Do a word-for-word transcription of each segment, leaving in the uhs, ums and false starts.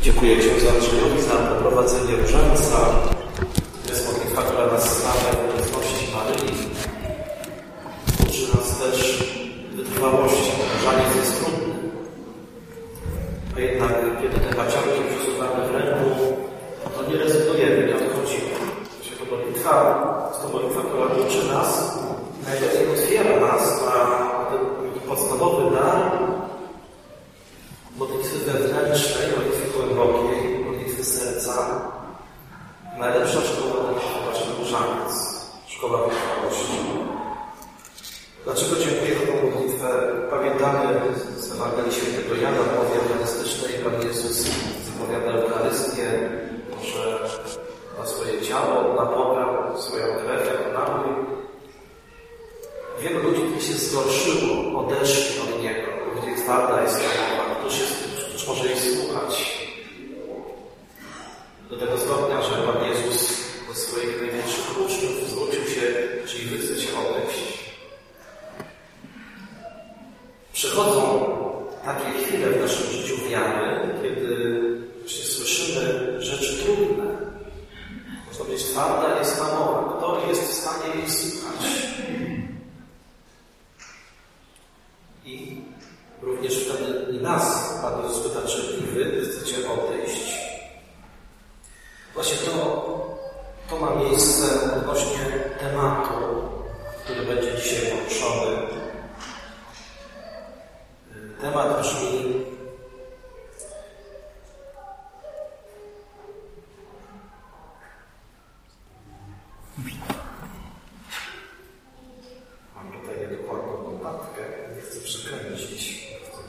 Dziękuję księdzu Andrzejowi za poprowadzenie różańca. To jest modlitwa, która nas stawia w obecności Maryi. Uczy nas też wytrwałości. Różaniec jest trudny. A jednak, kiedy te baciarki przesuwamy w ręku, to nie rezygnujemy, nie odchodzimy. To modlitwa, jest to modlitwa, która uczy nas, najlepiej otwiera nas na ten podstawowy dar modlitwy wewnętrznej, modlitwy głębokiej, modlitwy serca. Najlepsza szkoła to właśnie różaniec, szkoła wytrwałości. Dlaczego dziękuję za tę modlitwę? Pamiętamy z Ewangelii Świętego Jana, w mowie eucharystycznej Pan Jezus zapowiada Eucharystię, że na swoje ciało, na pokarm, swoją krew jako napój. Wielu ludzi się zgorszyło, odeszli od Niego. Gdzie twarda jest ta mowa, któż, jest, któż może jej słuchać. Do tego stopnia, że Pan Jezus do swoich największych uczniów zwrócił się, czyli wy chcecie odejść. Przychodzą takie chwile w naszym życiu wiary, kiedy właśnie słyszymy rzeczy trudne. Można być twarda jest ta mowa. Kto jest w stanie jej słuchać? I również wtedy i nas Pan Jezus pyta, czy i wy chcecie odejść. Właśnie to, to ma miejsce odnośnie tematu, który będzie dzisiaj poruszony. Temat brzmi: mam tutaj niedokładną notatkę, nie chcę przekręcić.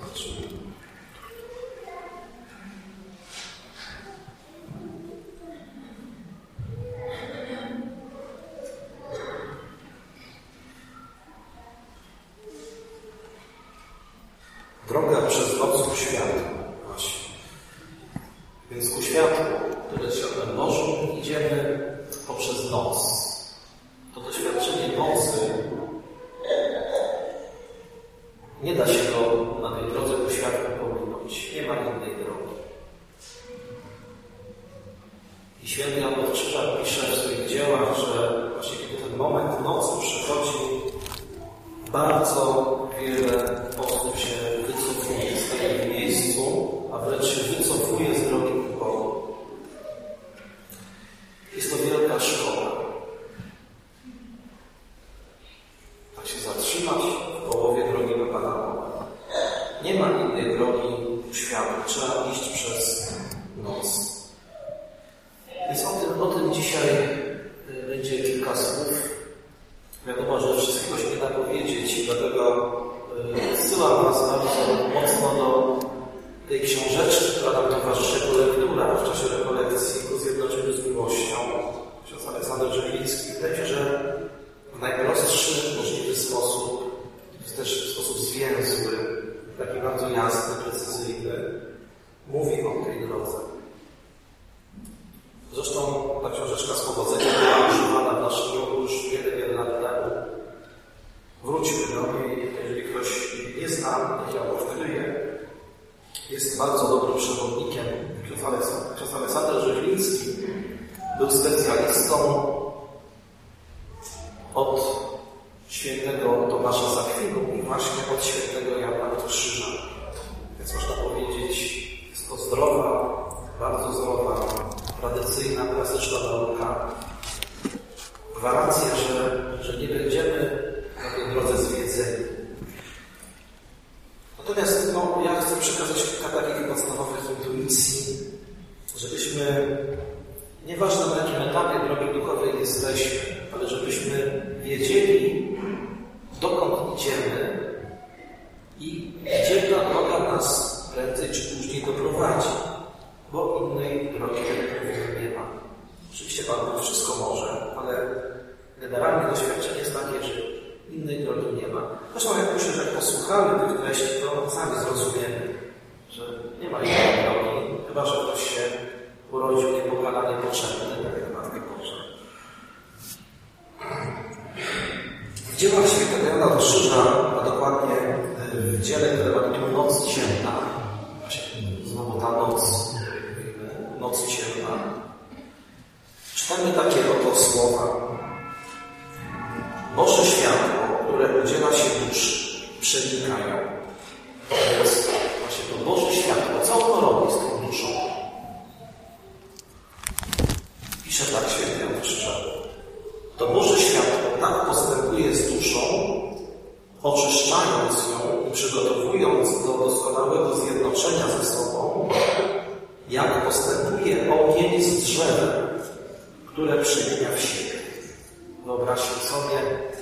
Droga przez noc ku światłu. Właśnie. Więc ku światłu, które jest światłem Bożym, idziemy poprzez noc. To doświadczenie nocy nie da się go na tej drodze ku światłu pominąć. Nie ma innej drogi. I święty Jan Krzyżak pisze w swoich dziełach, że właśnie kiedy ten moment nocy przychodzi, bardzo wiele osób się wycofuje, staje w miejscu, a wręcz się wycofuje z drogi ku Bogu. Jest to wielka szkoła. Tak się zatrzymać w połowie drogi do Pana Boga. Nie ma innej drogi ku światu. Trzeba iść przez noc. Więc o tym, o tym dzisiaj będzie kilka słów. Wiadomo, że wszystkiego się nie da powiedzieć i dlatego odsyłam Was bardzo mocno do tej książeczki, która nam towarzyszy jako lektura w czasie rekolekcji ku zjednoczeniu z miłością. Ksiądz Aleksander Żeliński. Wydaje się, że w najprostszy możliwy sposób, też w sposób zwięzły, taki bardzo jasny, precyzyjny, mówi o tej drodze. Zresztą ta książeczka z powodzeniem była używana w naszym ruchu już wiele, wiele lat temu. Wróćmy do niej, jeżeli ktoś nie zna, to ja odkryję. Jest bardzo dobrym przewodnikiem. Ksiądz Aleksander Żeliński był specjalistą od świętego Tomasza z Akwinu i właśnie od świętego Jana Krzyża. Więc można powiedzieć, jest to zdrowa, bardzo zdrowa, tradycyjna, klasyczna nauka. Gwarancja, że, że nie będziemy na tej drodze zwiedzeni. Natomiast no, ja chcę przekazać kilka takich podstawowych intuicji, żebyśmy, nieważne na jakim etapie drogi duchowej jesteśmy, ale żebyśmy wiedzieli, dokąd idziemy i gdzie ta droga nas prędzej czy później doprowadzi. Bo innej drogi nie ma. Oczywiście Pan Bóg wszystko może, ale generalnie doświadczenie jest takie, że innej drogi nie ma. Zresztą jak myślę, że jak posłuchamy tych treści, to sami zrozumiemy, że nie ma innej drogi, chyba że ktoś się urodził niepokalanie potrzebny, tak jak Matkę Boża. W dziełach świętego Jana Krzyża, a dokładnie w dziele, które ma tytuł Noc Ciemna, znowu ta noc, noc ciemna, czytamy takie oto słowa. Boże światło, które udziela się duszy, przenikają. Więc właśnie to Boże światło, co ono robi z tą duszą? Pisze tak święty Jan Chrzciciel. To Boże światło tak postępuje z duszą, oczyszczając ją i przygotowując do doskonałego zjednoczenia ze sobą, jak postępuje ogień z drzewem, które przemienia w siebie. Wyobraźcie sobie,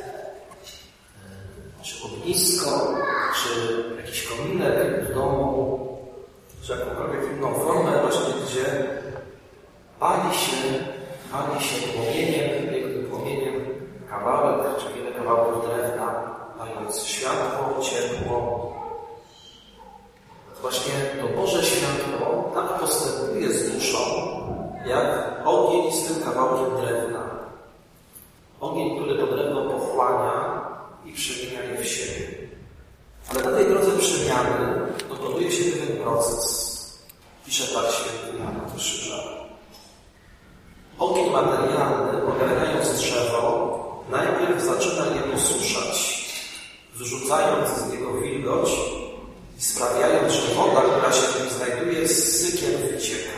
czy ognisko, czy jakiś kominek w domu, czy jakąkolwiek inną formę, właśnie gdzie pali się, pali się płomieniem, pięknym płomieniem kawałek, czy wiele kawałków drewna, dając światło, ciepło. Właśnie to Boże światło tak postępuje z duszą, jak ogień z tym kawałkiem drewna. Ogień, który to drewno pochłania i przemienia je w siebie. Ale na tej drodze przemiany dokonuje się pewien proces. Pisze tak święty Jan Chrzciciel. Ogień materialny, ogarniając drzewo, najpierw zaczyna je posuszać, wyrzucając z niego wilgoć i sprawiając, że woda, która się w nim znajduje, z sykiem wycieka.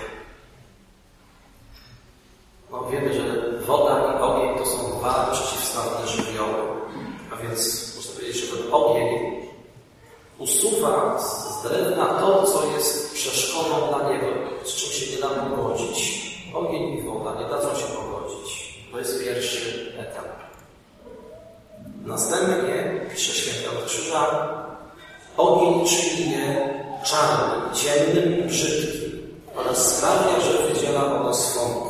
No, wiemy, że woda i ogień to są dwa przeciwstawne żywioły. A więc można powiedzieć, że ten ogień usuwa z drewna to, co jest przeszkodą dla niego, z czym się nie da pogodzić. Ogień i woda nie dadzą się pogodzić. To jest pierwszy etap. Następnie, pisze święty Jan Chrzciciel, ogień czyni je czarnym, ciemnym i brzydkim oraz sprawia, że wydziela ono swąd.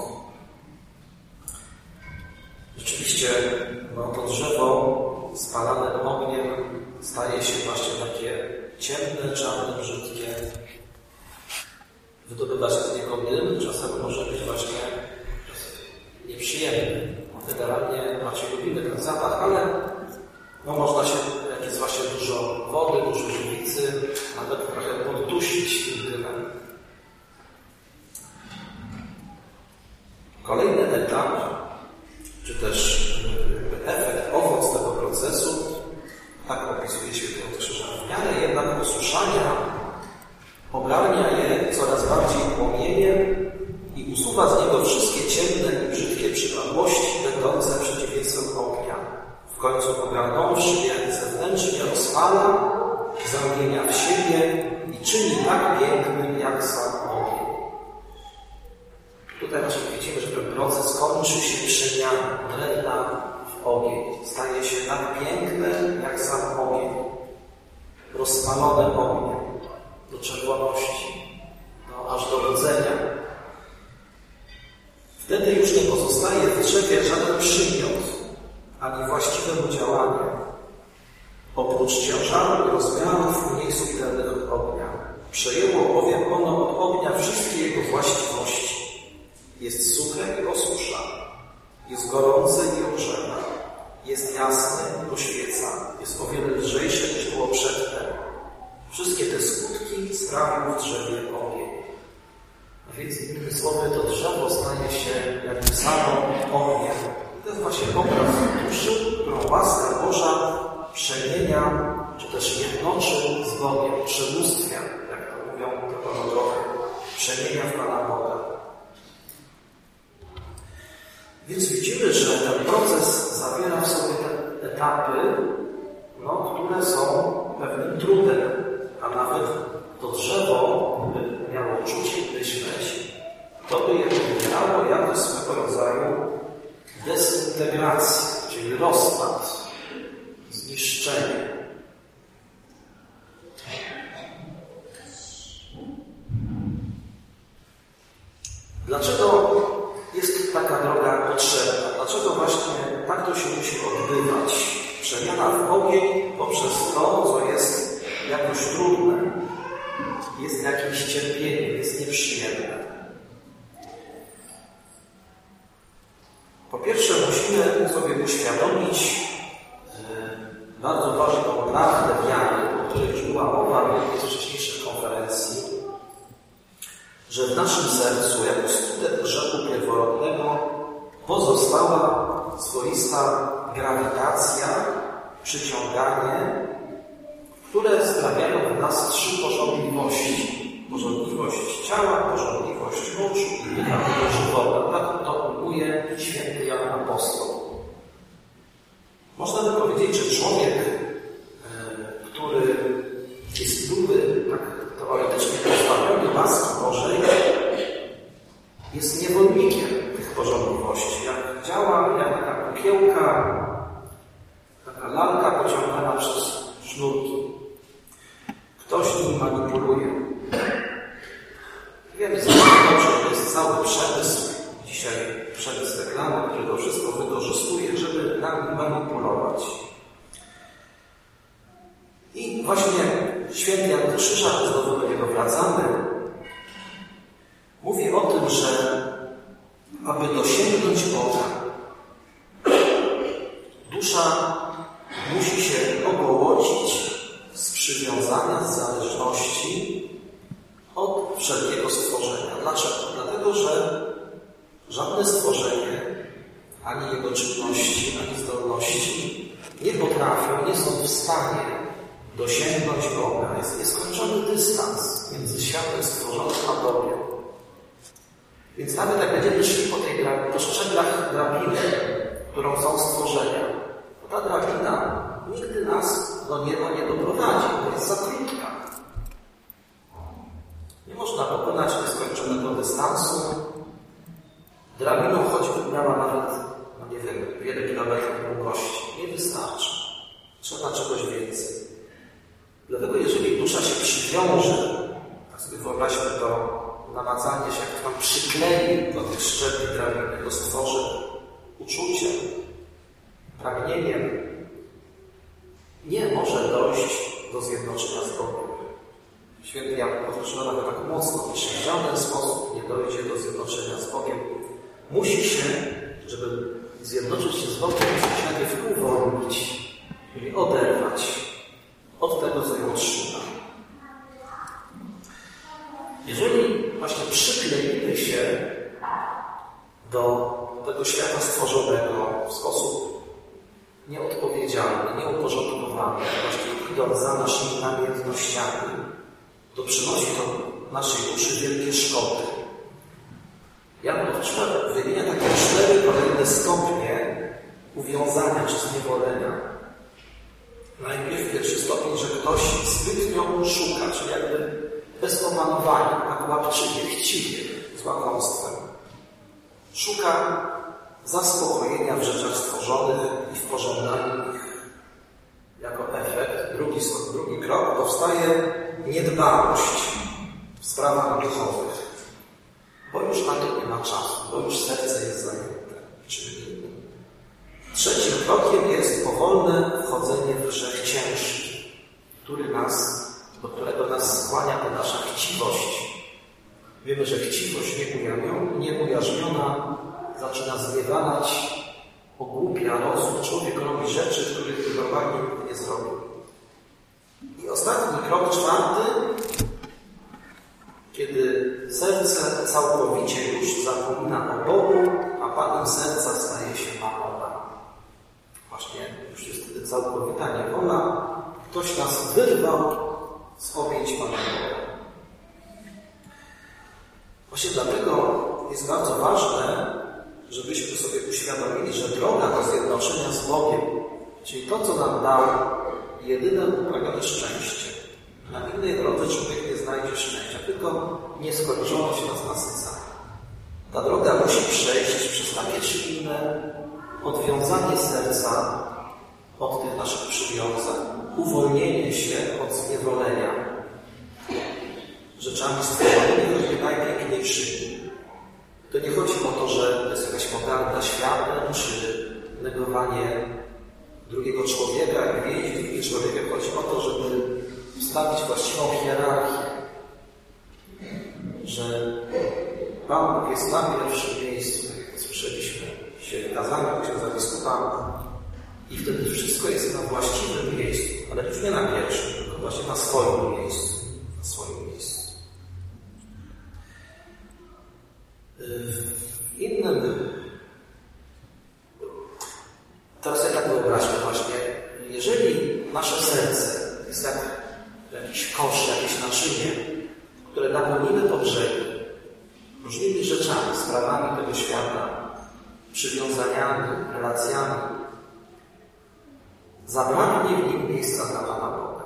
Rzeczywiście, no, to drzewo spalane ogniem staje się właśnie takie ciemne, czarne, brzydkie. Wydobywa się z niego dym, czasem może być właśnie nieprzyjemny. Generalnie macie lubimy ten zapach, ale no, można się, jak jest właśnie dużo wody, dużo żywicy, nawet trochę poddusić tym dymem. Kolejny etap, czy też efekt, owoc tego procesu, tak opisuje święty Jan Chrzciciel. W miarę jednak posuszania ogarnia je coraz bardziej płomieniem i usuwa z niego wszystkie ciemne i brzydkie przypadłości będące przeciwieństwem ognia. W końcu ogarnąwszy je zewnętrznie rozpala, zamienia w siebie i czyni tak pięknym jak sam ogień. Tutaj właśnie widzimy, że ten proces kończy się przemianą drewna w ogień. Staje się tak piękny jak sam ogień. Rozpalony ogniem do czerwoności, no, aż do rodzenia. Wtedy już nie pozostaje w drzewie żaden przymiot, ani właściwe mu działanie, oprócz ciężaru i rozmiarów mniej subtelnych od ognia. Przejęło bowiem ono od ognia wszystkie jego właściwości. Jest suche i osusza, jest gorące i ogrzewa, jest jasne i oświeca, jest o wiele lżejsze niż było przedtem. Wszystkie te skutki sprawił w drzewie ogień. A więc innymi słowy, to drzewo staje się jakby samą ogniem. To jest właśnie obraz duszy, którą łaska Boża przemienia, czy też jednoczy z Bogiem, przemóstwia, jak to mówią teologowie, przemienia w Pana Boga. Więc widzimy, że ten proces zawiera w sobie te etapy, no, które są pewnym trudem, a nawet to drzewo, by miało czuć i myśleć, to by je wybierało jako swego rodzaju dezintegrację, czyli rozpad, zniszczenie. Dlaczego jest taka droga potrzebna? Dlaczego właśnie tak to się musi odbywać? Przemiana w ogień poprzez to, co jest jakoś trudne, jest jakimś cierpieniem, jest nieprzyjemne. Po pierwsze, musimy sobie uświadomić yy, bardzo ważną prawdę wiary, o której już była mowa w jednej z wcześniejszych konferencji, że w naszym sercu, jako skutek grzechu pierworodnego, pozostała swoista grawitacja, przyciąganie, które sprawiają w nas trzy porządliwości. Porządliwość ciała, porządliwość moczu i duchowego żywota. Tak to ujmuje święty Jan Apostoł. Można by powiedzieć, że człowiek, który jest były tak teoretycznie pozbawiony łaski Bożej, jest niewolnikiem tych porządliwości. Jak działa jak taka kukiełka, taka lalka pociągana przez sznurki. Ktoś nim manipuluje. Wiemy zresztą, że jest cały przemysł, dzisiaj przemysł reklamy, który to wszystko wykorzystuje, żeby nami manipulować. I właśnie święty Jan Krzyżak, znowu do niego wracamy, mówi o tym, że aby dosięgnąć Boga, dusza musi się ogołocić z przywiązania, z zależności od wszelkiego stworzenia. Dlaczego? Dlatego, że żadne stworzenie, ani jego czynności, ani zdolności nie potrafią, nie są w stanie dosięgnąć Boga. Jest nieskończony dystans między światem stworzonym a Bogiem. Więc nawet jak będziemy szli po tej drabie, po szczeblach drabiny, którą są stworzenia, to ta drabina nigdy nas do nieba nie doprowadzi, bo jest za krótka. Nie można pokonać nieskończonego dystansu. Drabiną choćby miała nawet, no nie wiem, wiele kilometrów długości. Nie wystarczy. Trzeba czegoś więcej. Dlatego jeżeli dusza się przywiąże, tak sobie wyobraźmy to namacanie się, jak tam przyklei do tych szczebli drabiny, to stworzy uczuciem, pragnieniem, nie może dojść do zjednoczenia z Bogiem. Święty Jan podkreśla nawet tak mocno, że w żaden sposób nie dojdzie do zjednoczenia z Bogiem. Musi się, żeby zjednoczyć się z Bogiem, musi się najpierw uwolnić, czyli oderwać od tego, co ją trzyma. Jeżeli właśnie przykleimy się do tego świata stworzonego w sposób nieodpowiedzialny, nieuporządkowany, właśnie idąc za naszymi namiętnościami, to przynosi to naszej duszy wielkie szkody. Jan wymienia takie cztery kolejne stopnie uwiązania czy zniewolenia. Najpierw pierwszy stopień, że ktoś zbytnio szuka, czyli jakby bez opanowania, tak łapczywie, chciwie, z łakomstwem. Szuka zaspokojenia w rzeczach stworzonych i w pożądaniu ich. Jako efekt, drugi, drugi krok, powstaje niedbałość w sprawach duchowych. Bo już na to nie ma czasu, bo już serce jest zajęte czym innym. Trzecim krokiem jest powolne wchodzenie w grzech ciężki, który nas, do którego nas skłania ta nasza chciwość. Wiemy, że chciwość nieujarzmiona zaczyna zniewalać, ogłupia rozum. Człowiek robi rzeczy, których normalnie nigdy nie zrobił. I ostatni krok, czwarty, kiedy serce całkowicie już zapomina o Bogu, a Panem serca staje się mamola. Właśnie już jest wtedy całkowita niewola. Ktoś nas wyrwał z objęć Pana Boga. Właśnie dlatego jest bardzo ważne, żebyśmy sobie uświadomili, że droga do zjednoczenia z Bogiem, czyli to, co nam dał, jedyne upragnione szczęście. Na innej drodze człowiek nie znajdzie szczęścia, tylko nieskończoność nas nasyca. Ta droga musi przejść przez takie czy inne odwiązanie serca od tych naszych przywiązań, uwolnienie się od zniewolenia rzeczami stworzonymi, choćby najpiękniejszymi. To nie chodzi o to, że to jest jakaś pogarda światem, czy negowanie drugiego człowieka, jak więzi drugiego człowieka. Chodzi o to, żeby wstawić właściwą hierarchię, że Pan Bóg jest na pierwszym miejscu, jak słyszeliśmy się w kazaniu księdza biskupa, i wtedy wszystko jest na właściwym miejscu, ale już nie na pierwszym, tylko właśnie na swoim miejscu. Na swoim miejscu. W innym, teraz sobie tak wyobraźmy właśnie, jeżeli nasze serce jest jak jakiś kosz, jakieś naczynie, które napełnimy po brzegu różnymi rzeczami, sprawami tego świata, przywiązaniami, relacjami, zabraknie w nim miejsca dla Pana Boga.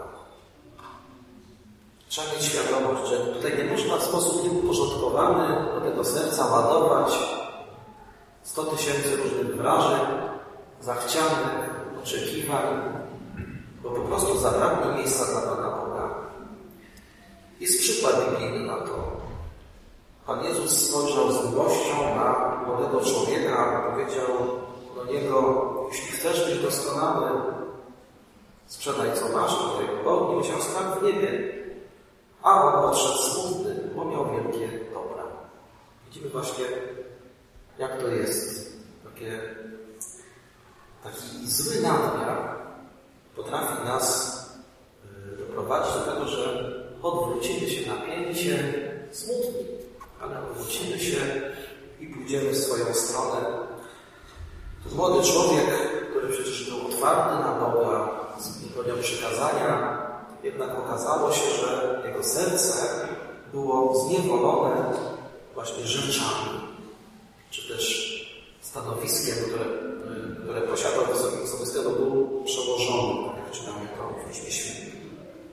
Trzeba mieć świadomość, że tutaj nie można w sposób nieuporządkowany do tego serca ładować sto tysięcy różnych wrażeń, zachcianych, oczekiwań, bo po prostu zabraknie miejsca dla Pana Boga. Jest przykład biblijny na to. Pan Jezus spojrzał z miłością na młodego człowieka, powiedział do niego: jeśli chcesz być doskonały, sprzedaj co masz, do Bogu, i musiał skarb w niebie. A on odszedł smutny, bo miał wielkie dobra. Widzimy właśnie, jak to jest. Takie, taki zły nadmiar potrafi nas doprowadzić do tego, że odwrócimy się napięcie, smutni, ale odwrócimy się i pójdziemy w swoją stronę. To młody człowiek, który przecież był otwarty na Boga, spełniał przykazania, jednak okazało się, że jego serce było zniewolone właśnie rzeczami, czy też stanowiskiem, które, które posiadał wysoki, wobec tego był przełożony, tak jak czytamy to w Piśmie Świętym.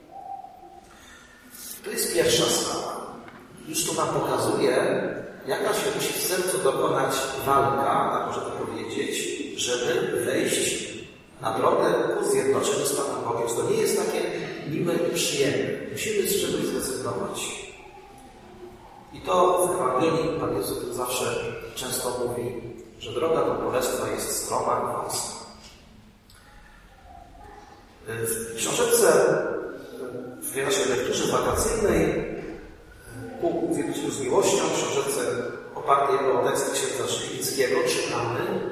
To jest pierwsza sprawa. Już tu nam pokazuje, jaka się musi w sercu dokonać walka, tak można to powiedzieć, żeby wejść na drogę ku zjednoczeniu z Panem Bogiem. To nie jest takie miłe i przyjemne. Musimy z czegoś zrezygnować. I to w Ewangelii Pan Jezus zawsze często mówi, że droga do Królestwa jest stroma i wąska. W książeczce, w tej naszej lekturze wakacyjnej Ku uwielbieniu z miłością, w książeczce opartej o tekst księdza Szywińskiego czytamy,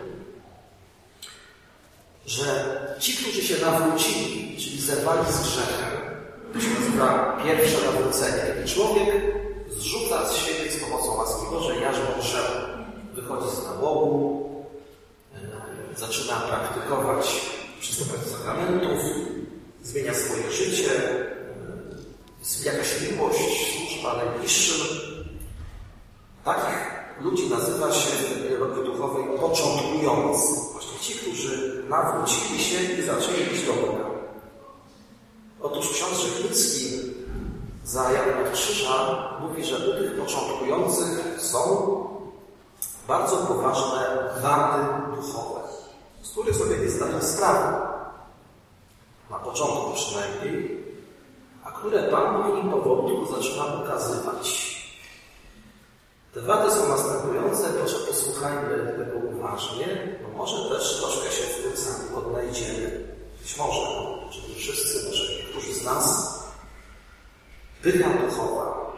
że ci, którzy się nawrócili, czyli zerwali z grzechem, to się nazywa pierwsze nawrócenie. I człowiek zrzuca z siebie z pomocą łaski Bożej jarzmo grzechu. Wychodzi z nałogu, yy, zaczyna praktykować przystępy do sakramentów, zmienia swoje życie, yy, jakaś miłość, służba najbliższym. Takich ludzi nazywa się w teologii duchowej początkujący. Właśnie ci, którzy nawrócili się i zaczęli iść do Boga. Otóż ksiądz Rzechnicki za Jana Krzyża mówi, że u tych początkujących są bardzo poważne wady duchowe, z których sobie nie zdają sprawy, na początku przynajmniej, a które Pan im powolutku zaczyna pokazywać. Te wady są następujące, proszę posłuchajmy tego uważnie, bo może też troszkę się w tym sami odnajdziemy. Być może, czy nie wszyscy, może niektórzy z nas. Pycha duchowa.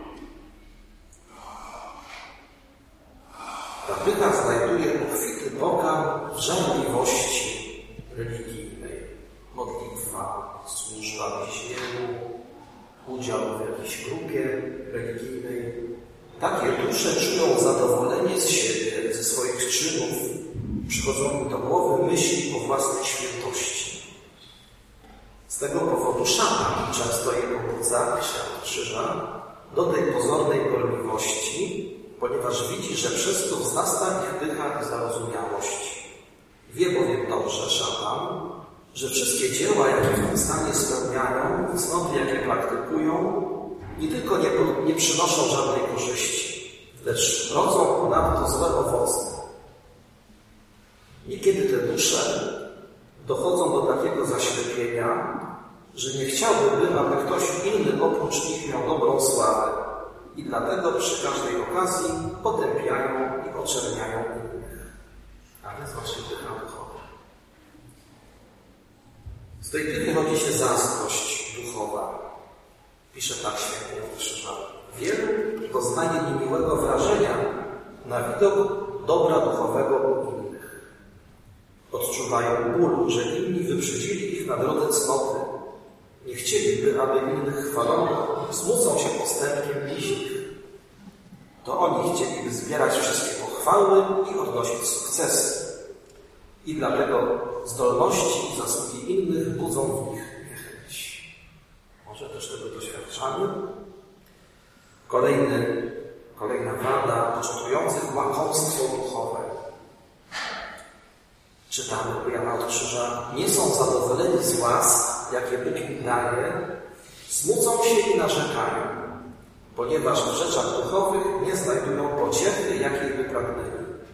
Ta pycha znajduje pochwyty Boga w żarliwości religijnej. Modlitwa, służba piśmieniu, udział w jakiejś grupie religijnej. Takie dusze czują zadowolenie z siebie, ze swoich czynów. Przychodzą im do głowy myśli o własnej świętości. Z tego powodu szatan często je pobudza, świat krzyża, do tej pozornej gorliwości, ponieważ widzi, że przez to wzrasta ich pycha i zarozumiałość. Wie bowiem dobrze szatan, że wszystkie dzieła, jakie w tym stanie spełniają, cnoty, jakie praktykują, nie tylko nie, nie przynoszą żadnej korzyści, lecz rodzą ponadto złe owoce. Niekiedy te dusze dochodzą do takiego zaślepienia, że nie chciałby, aby ktoś inny oprócz nich miał dobrą sławę i dlatego przy każdej okazji potępiają i oczerniają innych. A więc właśnie pycha duchowa. Z tej pychy rodzi się zazdrość duchowa. Pisze tak święty Jan Krzyża. Wielu doznaje niemiłego wrażenia na widok dobra duchowego u innych. Odczuwają ból, że inni wyprzedzili ich na drodze cnoty. Nie chcieliby, aby innych chwalono, smucą się postępkiem bliźnich. To oni chcieliby zbierać wszystkie pochwały i odnosić sukcesy. I dlatego zdolności i zasługi innych budzą w nich niechęć. Może też tego doświadczamy? Kolejny, kolejna wada początkujących łakomstwo duchowe. Czytamy u Jana od Krzyża: nie są zadowoleni z łask, jakie Bóg im daje, smucą się i narzekają, ponieważ w rzeczach duchowych nie znajdują pociechy, jakiej by pragnęli.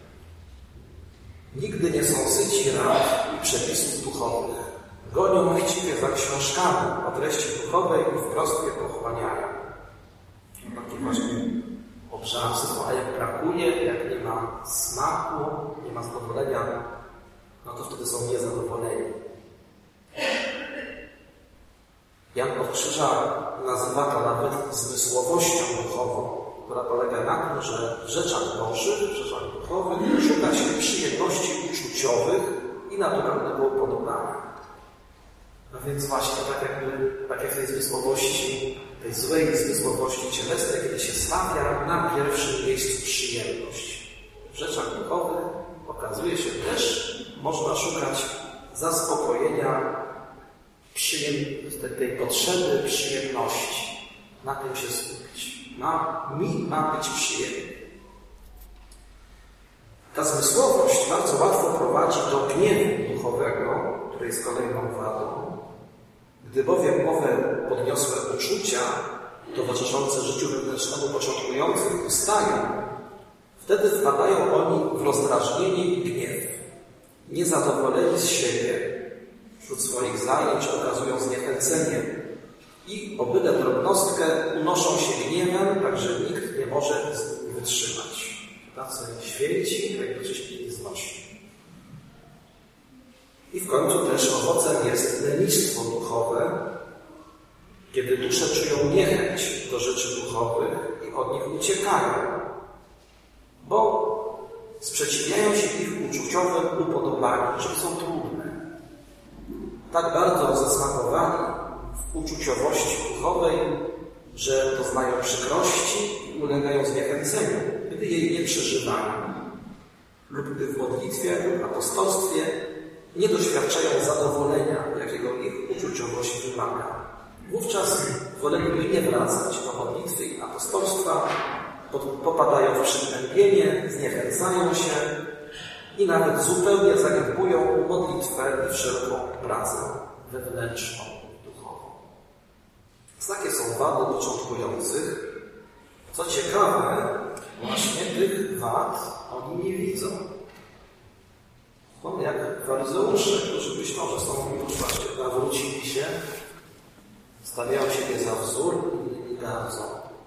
Nigdy nie są syci rad i przepisów duchowych. Gonią chciwie za książkami o treści duchowej i w prostwie pochłaniają. Takie właśnie obżarstwo, a jak brakuje, jak nie ma smaku, nie ma zadowolenia, no to wtedy są niezadowoleni. Jan od Krzyża nazywa to nawet zmysłowością duchową, która polega na tym, że w rzeczach bożych, w rzeczach duchowych szuka się przyjemności uczuciowych i naturalnego upodobania. A więc właśnie tak jakby, tak jak w tej zmysłowości, tej złej zmysłowości cielesnej, kiedy się stawia na pierwszym miejscu przyjemność. W rzeczach duchowych okazuje się też, można szukać zaspokojenia przyjem- tej potrzeby przyjemności. Na tym się skupić. Ma, mi ma być przyjemnie. Ta zmysłowość bardzo łatwo prowadzi do gniewu duchowego, który jest kolejną wadą. Gdy bowiem owe podniosłe uczucia towarzyszące życiu wewnętrznemu początkujących ustają, wtedy wpadają oni w rozdrażnienie i gniew. Niezadowoleni z siebie, wśród swoich zajęć okazują zniechęcenie i o byle drobnostkę unoszą się gniewem, tak że nikt nie może z nimi wytrzymać. Tacy święci, a jednocześnie nie znośni. I w końcu też owocem jest lenistwo duchowe, kiedy dusze czują niechęć do rzeczy duchowych i od nich uciekają, bo sprzeciwiają się ich uczuciowym upodobaniom, że są trudne. Tak bardzo zasmakowani w uczuciowości duchowej, że doznają przykrości i ulegają zniechęceniu, gdy jej nie przeżywają, lub gdy w modlitwie lub apostolstwie nie doświadczają zadowolenia, jakiego ich uczuciowość wymaga. Wówczas woleliby nie wracać do modlitwy i apostolstwa, popadają w przygnębienie, zniechęcają się i nawet zupełnie zaniedbują modlitwę i wszelką pracę wewnętrzną, duchową. Takie są wady początkujących. Co ciekawe, właśnie tych wad oni nie widzą. Są jak faryzeusze, którzy myślą, że są już właśnie nawrócili się, stawiają siebie za wzór i inni gardzą.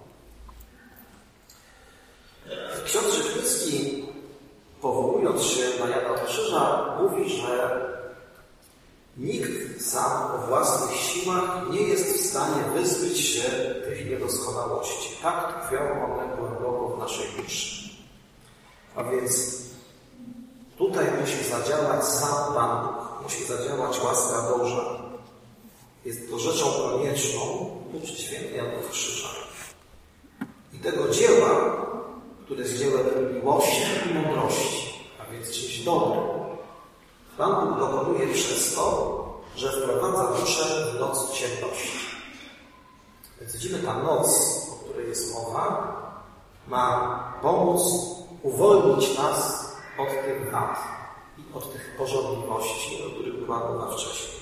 Ksiądz Rzecznicki, powołując się na Jana od Krzyża, mówi, że nikt sam o własnych siłach nie jest w stanie wyzbyć się tych niedoskonałości. Tak tkwią one głęboko w naszej duszy. A więc tutaj musi zadziałać sam Pan Bóg, musi zadziałać łaska Boża. Jest to rzeczą konieczną, uczy święty Jan od Krzyża. I tego dzieła, które jest dziełem miłości i mądrości, a więc czymś dobrym, Pan Bóg dokonuje przez to, że wprowadza duszę w noc ciemności. Więc widzimy, ta noc, o której jest mowa, ma pomóc uwolnić nas od tych wad i od tych porządliwości, o których była mowa wcześniej.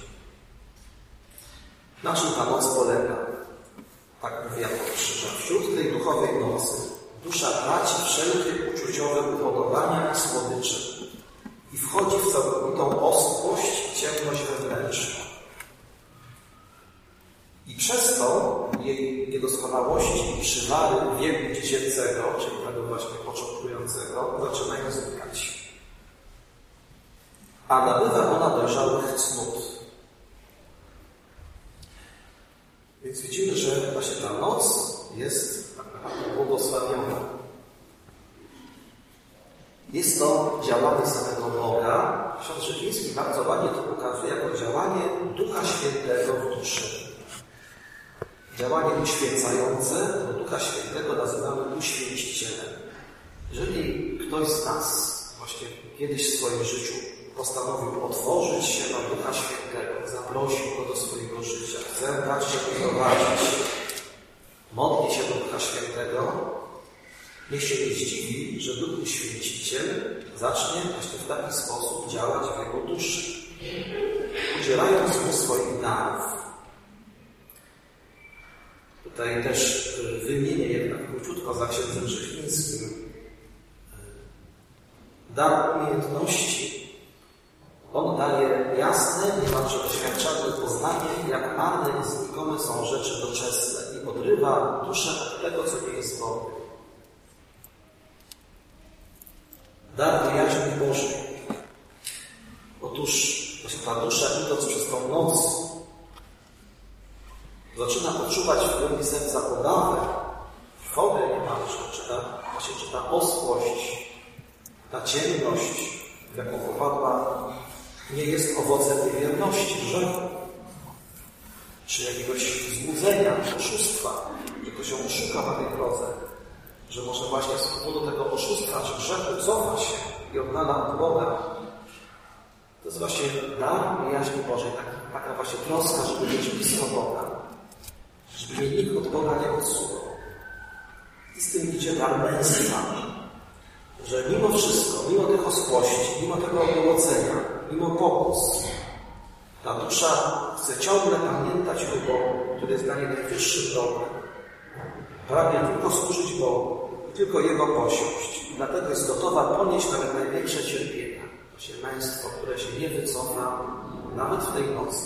Na czym ta noc polega? Tak mówi Jan od Krzyża. Wśród tej duchowej nocy dusza traci wszelkie uczuciowe upodobania i słodycze i wchodzi w całkowitą oschłość i ciemność wewnętrzną. I przez to jej niedoskonałości i przywary wieku dziecięcego, czyli tego właśnie początkującego, zaczynają znikać. A nabywa ona dojrzałych cnót. Więc widzimy, że właśnie ta noc jest tak naprawdę błogosławiona. Jest to działanie samego Boga. Ksiądz Rzecznicki bardzo ładnie to pokazuje jako działanie Ducha Świętego w duszy. działanie uświęcające, bo Ducha Świętego nazywamy uświęcicielem. Jeżeli ktoś z nas właśnie kiedyś w swoim życiu postanowił otworzyć się na Ducha Świętego, zaprosił Go do swojego życia, chce dać się prowadzić, modli się do Ducha Świętego, niech się nie zdziwi, że Duch Uświęciciel zacznie właśnie w taki sposób działać w jego duszy, udzielając mu swoich darów. Tutaj też wymienię jednak króciutko za księdzem Rzeźwińskim dar umiejętności. On daje jasne, niemalże doświadczalne poznanie, jak marne i znikome są rzeczy doczesne i odrywa duszę od tego, co nie jest Bogiem. Dar bojaźni Bożej. Otóż właśnie ta dusza, idąc przez tą noc, zaczyna odczuwać w głębi serca obawę, trwogę niemalże, czy ta, właśnie, czy ta oschłość, ta ciemność, w jaką popadła, nie jest owocem niewierności, grzechu, czy jakiegoś złudzenia, oszustwa, że ktoś ją oszuka na tej drodze, że może właśnie z powodu tego oszustwa czy grzechu cofa się i odnala od Boga. To jest właśnie dar jaźni Bożej, taka, taka właśnie troska, żeby być blisko Boga, żeby mnie nikt od Boga nie odsuwał. I z tym idzie dar męstwa, że mimo wszystko, mimo tych oschłości, mimo tego ogołocenia, mimo pokus, ta dusza chce ciągle pamiętać o Bogu, który jest dla niej najwyższym dobrem. Pragnie tylko służyć Bogu, tylko Jego posiąść. I dlatego jest gotowa ponieść nawet największe cierpienia. Właśnie męstwo, które się nie wycofa nawet w tej nocy.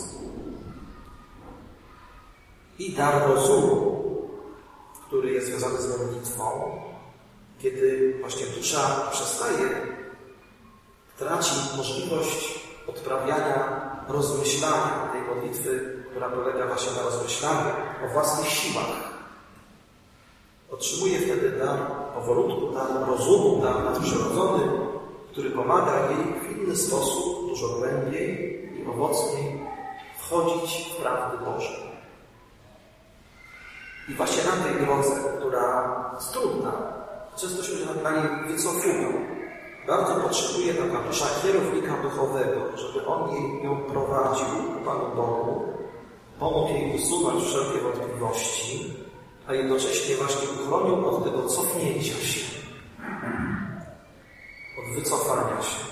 I dar rozumu, który jest związany z modlitwą, kiedy właśnie dusza przestaje, traci możliwość odprawiania rozmyślania tej modlitwy, która polega właśnie na rozmyślaniu o własnych siłach. Otrzymuje wtedy dar powolutku, dar rozumu, dar nadprzyrodzony, który pomaga jej w inny sposób, dużo głębiej i owocniej wchodzić w prawdy Boże. I właśnie na tej drodze, która jest trudna, często się na niej wycofują, bardzo potrzebuje taka dusza kierownika duchowego, żeby on jej ją prowadził ku Panu Bogu, pomógł jej usunąć wszelkie wątpliwości, a jednocześnie właśnie uchronił od tego cofnięcia się, od wycofania się.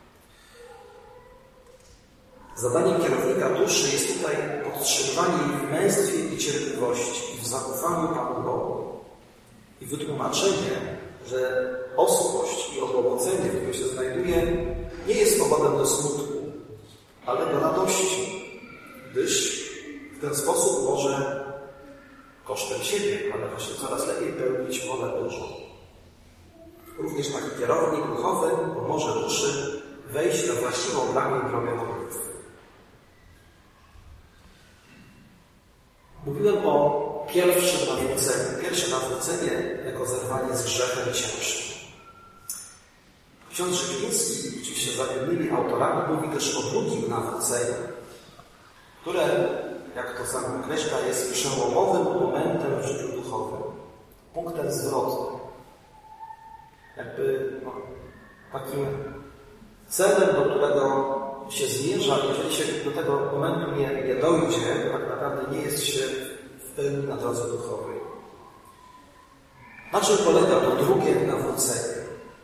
Zadaniem kierownika duszy jest tutaj podtrzymywanie jej w męstwie i cierpliwości, w zaufaniu Panu Bogu i wytłumaczenie, że oschłość i ogołocenie, w którym się znajduje, nie jest powodem do smutku, ale do radości, gdyż w ten sposób może kosztem siebie, ale właśnie coraz lepiej pełnić wolę Bożą. Również taki kierownik duchowy pomoże duszy wejść na właściwą dla niej drogę modlitwy. Mówiłem o pierwszym nawróceniu. Pierwsze nawrócenie jako zerwanie z grzechem ciężkim. Ksiądz Rzeźwiński, oczywiście za innymi autorami, mówi też o drugim nawróceniu, które, jak to sam określa, jest przełomowym momentem w życiu duchowym. Punktem zwrotnym. Jakby no, takim celem, do którego się zmierza, jeżeli się do tego momentu nie, nie dojdzie, to tak naprawdę nie jest się w pełni na drodze duchowej. Na czym polega to drugie nawrócenie?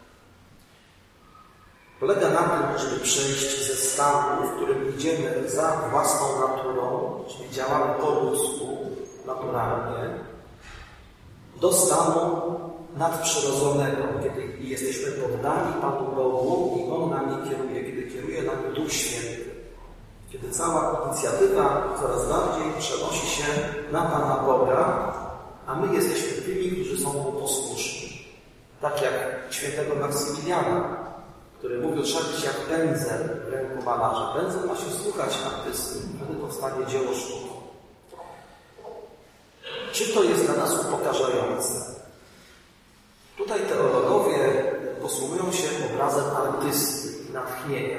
Polega na tym, żeby przejść ze stanu, w którym idziemy za własną naturą, czyli działamy po ludzku, naturalnie, do stanu nadprzyrodzonego, kiedy jesteśmy poddani Panu Bogu i On nami kieruje, kiedy kieruje nami Duch Święty. Kiedy cała inicjatywa coraz bardziej przenosi się na Pana Boga, a my jesteśmy tymi, którzy są Mu posłuszni. Tak jak świętego Maksymiliana, który mówił, trzeba być jak pędzel w ręku malarza. Pędzel ma się słuchać artysty, wtedy powstanie dzieło sztuki. Czy to jest dla nas upokarzające? Tutaj teologowie posługują się obrazem artysty i natchnienia.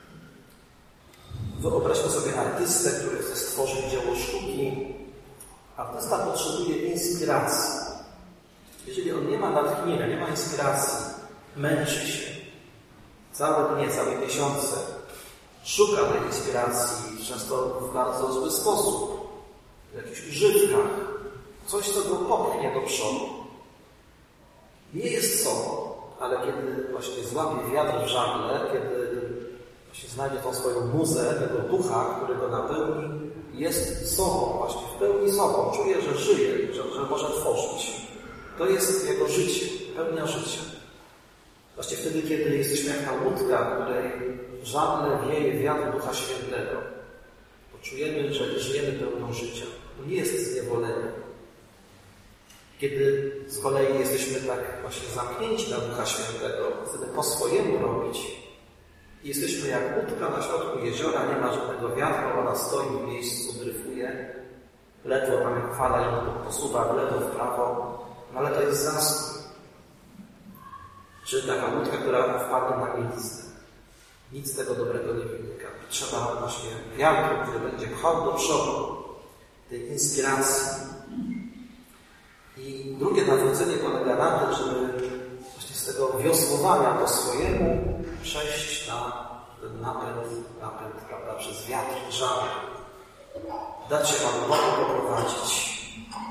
Wyobraźmy sobie artystę, który chce stworzyć dzieło sztuki, Artysta potrzebuje inspiracji. Jeżeli on nie ma natchnienia, nie ma inspiracji, męczy się całe dnie, całe miesiące, szuka tej inspiracji, często w bardzo zły sposób, w jakichś używkach, coś, co go popchnie do przodu. Nie jest sobą, ale kiedy właśnie złapie wiatr w żagle, kiedy właśnie znajdzie tą swoją muzę, tego ducha, który go napełni, jest sobą, właśnie w pełni sobą. Czuje, że żyje, że, że może tworzyć. To jest jego życie, pełnia życia. Właśnie wtedy, kiedy jesteśmy jak ta łódka, w której żagle wieje wiatr Ducha Świętego, poczujemy, że żyjemy pełnią życia. To nie jest zniewolenie. Kiedy z kolei jesteśmy tak właśnie zamknięci na Ducha Świętego, chcemy po swojemu robić, i jesteśmy jak łódka na środku jeziora, nie ma żadnego wiatru, ona stoi w miejscu, dryfuje, ledwo tam jak fala ją posuwa w lewo, w prawo, no ale to jest zastój. Czy taka łódka, która wpadła na miejsce. Nic z tego dobrego nie wynika. Trzeba właśnie wiatru, który będzie pchał do przodu, tej inspiracji. I drugie nawrócenie polega na tym, żeby właśnie z tego wiosłowania po swojemu przejść na ten napęd, napęd prawda, przez wiatr, żal. Dać się Panu Bogu poprowadzić.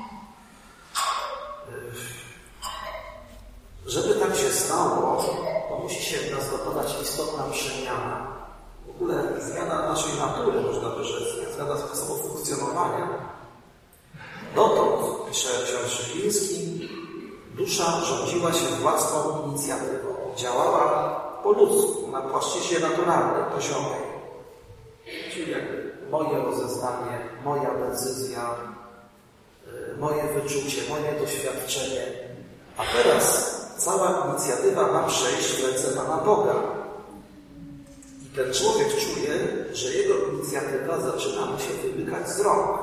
Żeby tak się stało, to musi się w nas dokonać istotna przemiana. W ogóle zmiana naszej natury, można by rzec, zmiana sposobu funkcjonowania. Dotąd, pisze ksiądz Szypiński, dusza rządziła się własną inicjatywą. Działała po ludzku, na płaszczyźnie naturalnej, poziomej. Czyli jakby moje rozeznanie, moja decyzja, moje wyczucie, moje doświadczenie. A teraz cała inicjatywa ma przejść w ręce Pana Boga. I ten człowiek czuje, że jego inicjatywa zaczyna mu się wymykać z rąk.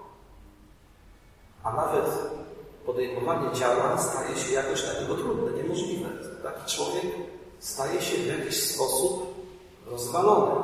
A nawet podejmowanie działań staje się jakoś dla niego trudne, niemożliwe. Taki człowiek staje się w jakiś sposób rozwalony.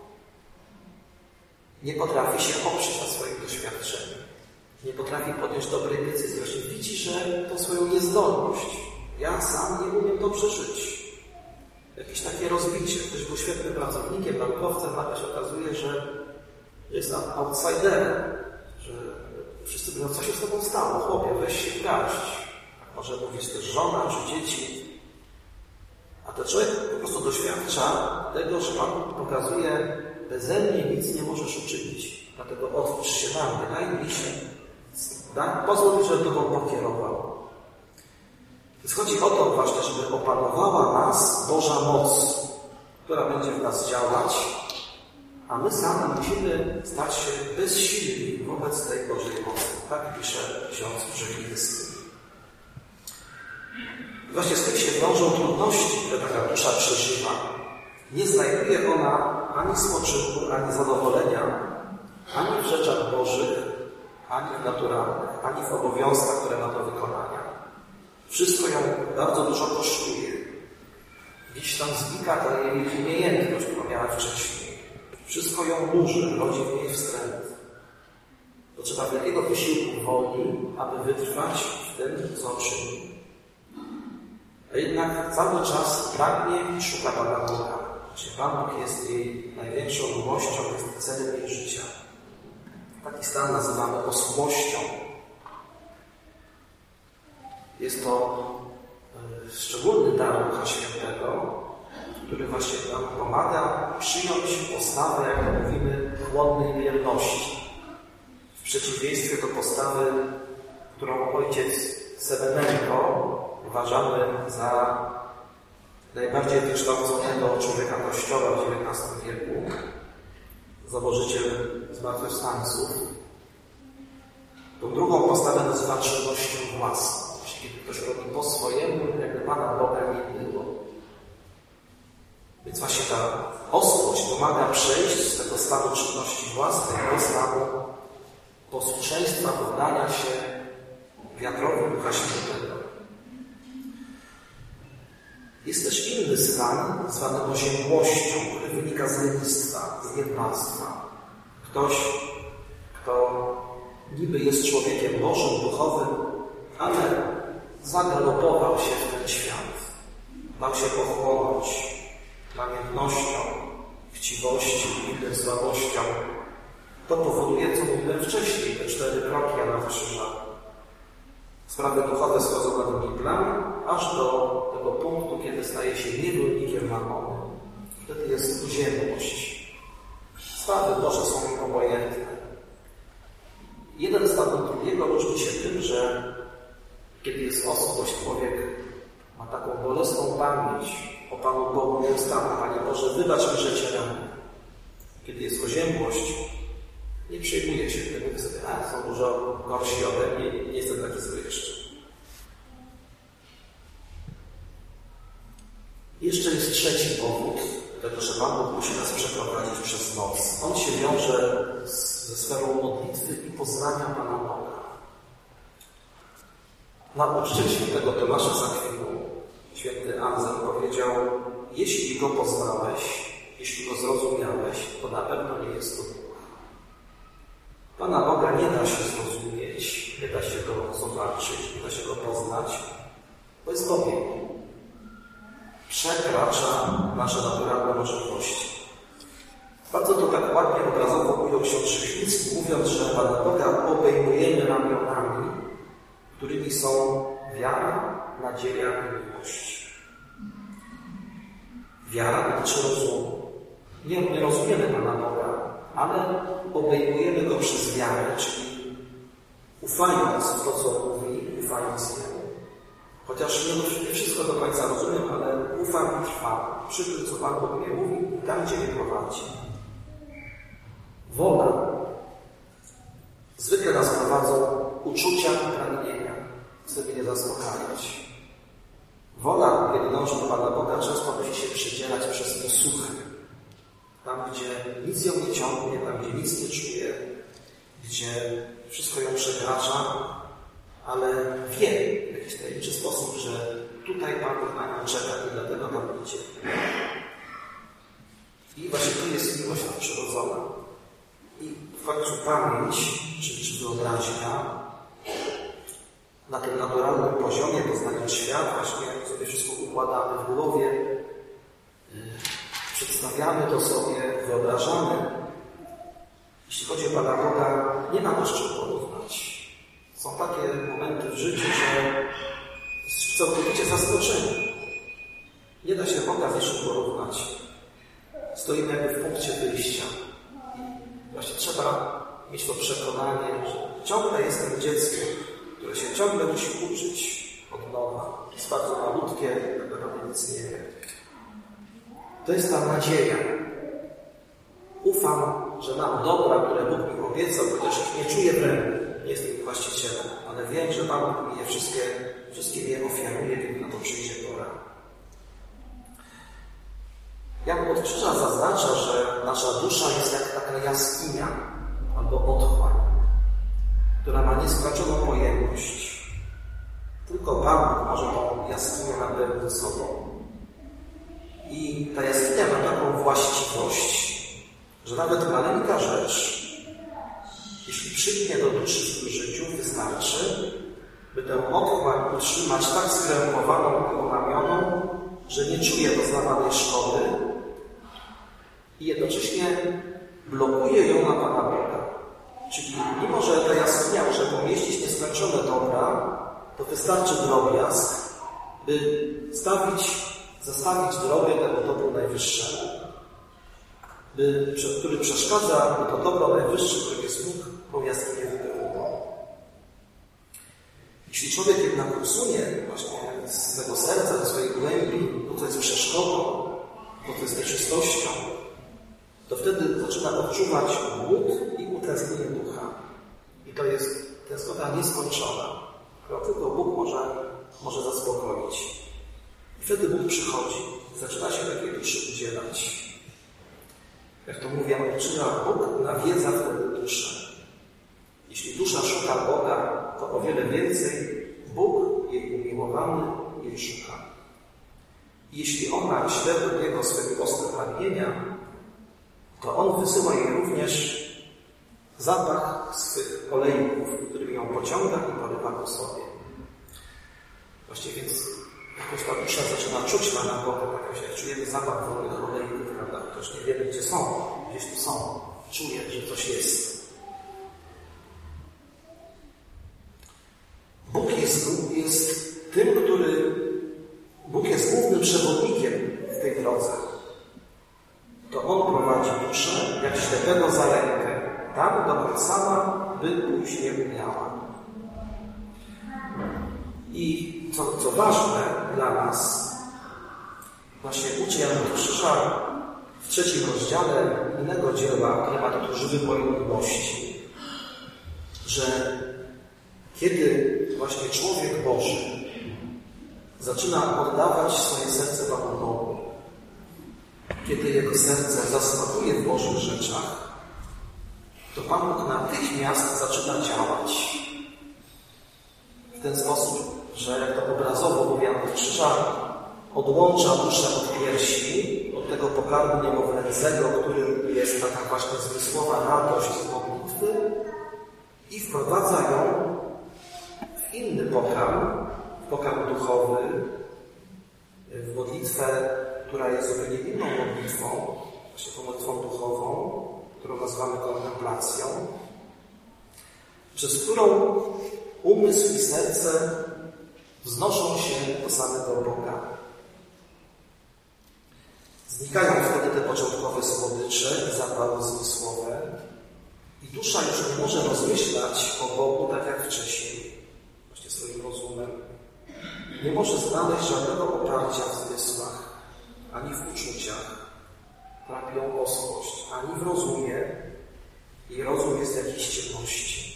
Nie potrafi się oprzeć na swoim doświadczeniu. Nie potrafi podjąć dobrej decyzji. Właśnie widzi, że to swoją niezdolność. Ja sam nie umiem to przeżyć. Jakieś takie rozbicie. Ktoś był świetnym pracownikiem, naukowcem, nagle się okazuje, że jest outsiderem. Że wszyscy mówią, co się z tobą stało? Chłopie, weź się garść. Może mówić też żona czy dzieci. A ten człowiek po prostu doświadcza tego, że Pan pokazuje, beze mnie nic nie możesz uczynić. Dlatego otwórz się na mnie, daj mi się. Tak? Pozwól mi, żeby Tobą pokierował. Więc chodzi o to właśnie, żeby opanowała nas Boża moc, która będzie w nas działać, a my sami musimy stać się bezsilni wobec tej Bożej mocy. Tak pisze ksiądz Brzeziński. Właśnie z tym się wiążą trudności, które taka dusza przeżywa. Nie znajduje ona ani spoczynku, ani zadowolenia, ani w rzeczach Bożych, ani w naturalnych, ani w obowiązkach, które ma do wykonania. Wszystko ją bardzo dużo kosztuje. Gdzieś tam znika ta jej umiejętność, którą miała wcześniej. Wszystko ją burzy, rodzi w niej wstręt. Potrzeba wielkiego wysiłku woli, aby wytrwać w tym, co czyni. A jednak cały czas pragnie i szuka Pana Boga. Właśnie Pan Bóg jest jej największą miłością, jest celem jej życia. Taki stan nazywamy osłością. Jest to szczególny dar Ducha Świętego, który właśnie nam pomaga przyjąć postawę, jak to mówimy, chłodnej wierności. W przeciwieństwie do postawy, którą ojciec Sewenenko uważamy za najbardziej wykształconego człowieka Kościoła w dziewiętnastym wieku, założyciel zmartwychwstańców. Tą drugą postawę nazywa czynnością własną. Jeśli ktoś robi po swojemu, jakby Pana Boga nie było. Więc właśnie ta ostrość pomaga przejść z tego stanu czynności własnej do stanu posłuszeństwa, poddania się wiatrowi Ducha Świętego. Jest też inny stan, zwany oziębłością, który wynika z lenistwa, z niedbactwa. Ktoś, kto niby jest człowiekiem Bożym, duchowym, ale zagalopował się w ten świat. Dał się pochłonąć namiętnością, chciwością, innym słabością. To powoduje, co mówiłem wcześniej, te cztery kroki Jana Krzyża. Sprawy duchowe schodzą na drugi plan, aż do tego punktu, kiedy staje się niewolnikiem mamony. Wtedy jest tuziemność. Sprawy Boże są im obojętne. Jeden stan od drugiego różni się tym, że kiedy jest osobowość, człowiek ma taką bolesną pamięć o Panu Bogu nieustanną. Panie Boże, wybacz mi, że Cię ranię. Kiedy jest oziębłość, nie przejmuje się tym, sobie, a są dużo gorsi ode mnie, nie jestem taki zły jeszcze. Jeszcze jest trzeci powód tego, że Pan Bóg musi nas przeprowadzić przez noc. On się wiąże ze sferą modlitwy i poznania Pana Boga. Na uczcie świętego Tomasza z Akwinu święty Anselm powiedział: jeśli Go poznałeś, jeśli Go zrozumiałeś, to na pewno nie jest to Bóg. Pana Boga nie da się zrozumieć, nie da się Go zobaczyć, nie da się Go poznać, bo jest Bogiem. Przekracza nasze naturalne możliwości. Bardzo to tak ładnie obrazowo ujął ksiądz Szyśnicki, mówiąc, że Pana Boga obejmujemy ramionami, którymi są wiara, nadzieja i miłość. Wiara dotyczy rozumu. Nie, nie rozumiemy Pana Boga, ale obejmujemy Go przez wiarę, czyli ufając w to, co mówi, ufając Jemu. Chociaż nie wszystko do końca rozumiem, ale ufam i trwam przy tym, co Pan Bóg mnie mówi i tam, gdzie mnie prowadzi. Wola. Zwykle nas prowadzą uczucia i pragnienia, chcemy je zaspokajać. Wola, kiedy dąży do Pana Boga, często musi się przydzielać przez posłuchę. Tam, gdzie nic ją nie ciągnie, tam, gdzie nic nie czuje, gdzie wszystko ją przekracza, ale wie w jakiś tajemniczy sposób, że tutaj Pan Bóg na nią czeka i dlatego tam idzie. I właśnie tu jest miłość nadprzyrodzona. I w końcu pamięć, czy, czy wyobraźnia na tym naturalnym poziomie, poznając świat, właśnie sobie wszystko układamy w głowie, yy, przedstawiamy to sobie, wyobrażamy. Jeśli chodzi o Pana Boga, nie ma do czym porównać. Są takie momenty w życiu, że całkowicie zaskoczeni. Nie da się Boga z niczym porównać. Stoimy jakby w punkcie wyjścia. Właśnie trzeba mieć to przekonanie, że ciągle jestem dzieckiem, które się ciągle musi uczyć od nowa. Jest bardzo malutkie, tak naprawdę nic nie wie. To jest ta nadzieja. Ufam, że mam dobra, które Bóg mi obiecał, chociaż ich nie czuję w ręku. Nie jestem ich właścicielem, ale wiem, że Pan Bóg mi je wszystkie, wszystkie je ofiaruje, kiedy na to przyjdzie pora. Jan od Krzyża zaznacza, że nasza dusza jest jak taka jaskinia albo otchłań, która ma nieskończoną pojemność. Tylko Pan Bóg może tą jaskinię napełnić ze sobą. I ta jaskinia ma taką właściwość, że nawet maleńka rzecz, jeśli przyjdzie do duszy w życiu, wystarczy, by tę otchłań utrzymać tak skrępowaną i onamioną, że nie czuje doznawanej szkody i jednocześnie blokuje ją na Pana Boga. Czyli mimo, że ta jaskinia może pomieścić nieskończone dobra, to wystarczy drobiazg, by stawić, zastawić drogę temu dobru najwyższemu, by, który przeszkadza, by to dobro najwyższe, którym jest Bóg, tą jaskinię wypełniło. Jeśli człowiek jednak usunie właśnie z swego serca, ze swojej głębi to, co jest przeszkodą, to, co jest nieczystością, to wtedy zaczyna odczuwać głód i utęsknienie ducha. I to jest tęsknota nieskończona, którą tylko Bóg może, może zaspokoić. I wtedy Bóg przychodzi, zaczyna się takiej duszy udzielać. Jak to mówi Ameryczyna, Bóg nawiedza wtedy duszę. Jeśli dusza szuka Boga, to o wiele więcej Bóg, jej umiłowany, jej szuka. I jeśli ona śle do Niego swego ostre pragnienia, to On wysyła jej również zapach swych olejków, którymi ją pociąga i porywa ku sobie. Właściwie więc jakoś ta dusza zaczyna czuć Pana Boga, jakoś jak czujemy zapach wolnych olejków, prawda? Chociaż nie wiemy, gdzie są, gdzieś tu są. Czuję, że coś jest. Bóg jest, jest tym, który... Bóg jest głównym przewodnikiem w tej drodze. To On prowadzi duszę, jak ślepego za rękę, tam, dokąd sama by pójść nie umiała. I co, co ważne dla nas, właśnie uczy Jan Krzyża w trzecim rozdziale innego dzieła, które ma tytuł Żywy Pojm miłości, że kiedy właśnie człowiek Boży zaczyna oddawać swoje serce Panu Bogu, kiedy jego serce zasmakuje w Bożych rzeczach, to Pan Bóg natychmiast zaczyna działać w ten sposób, że jak to obrazowo mówi Jan Krzyża, odłącza duszę od piersi, od tego pokarmu niemowlęcego, którym jest taka właśnie zmysłowa radość z modlitwy i wprowadza ją w inny pokarm, w pokarm duchowy, w modlitwę, która jest zupełnie inną modlitwą, właśnie tą modlitwą duchową, którą nazywamy kontemplacją, przez którą umysł i serce wznoszą się do samego Boga. Znikają wtedy te początkowe słodycze i zapachy zmysłowe i dusza już nie może rozmyślać o Bogu tak jak wcześniej, właśnie swoim rozumem. Nie może znaleźć żadnego oparcia w zmysłach, ani w uczuciach. Trapi ją oschłość, ani w rozumie. I rozum jest w jakiejś ciemności.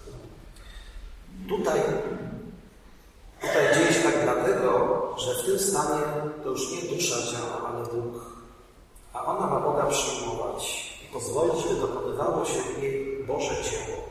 Tutaj, tutaj dzieje się tak dlatego, że w tym stanie to już nie dusza działa, ale Bóg. A ona ma Boga przyjmować i pozwolić, by dokonywało się w niej Boże dzieło.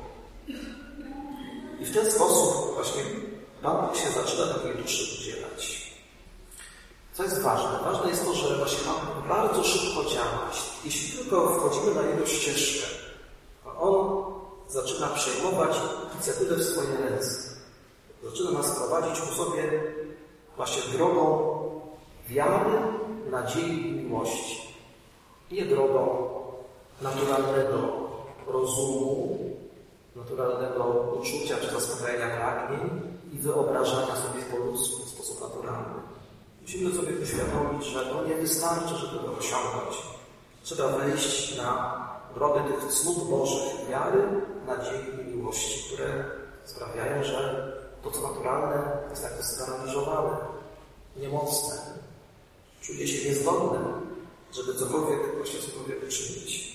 I w ten sposób właśnie Pan Bóg się zaczyna takiej duszy udzielać. Co jest ważne? Ważne jest to, że właśnie Pan Bóg bardzo szybko działa. Jeśli tylko wchodzimy na Jego ścieżkę, to On zaczyna przejmować inicjatywę w swoje ręce. Zaczyna nas prowadzić ku sobie właśnie drogą wiary, nadziei i miłości. Nie drogą naturalnego rozumu, naturalnego uczucia czy zaspokajania pragnień i wyobrażania sobie po ludzku w sposób naturalny. Musimy sobie uświadomić, że to nie wystarczy, żeby to osiągnąć. Trzeba wejść na drogę tych cnót Bożych, wiary, nadziei i miłości, które sprawiają, że to, co naturalne, jest tak sparaliżowane, niemocne. Czuje się niezdolne, żeby cokolwiek, właśnie cokolwiek uczynić.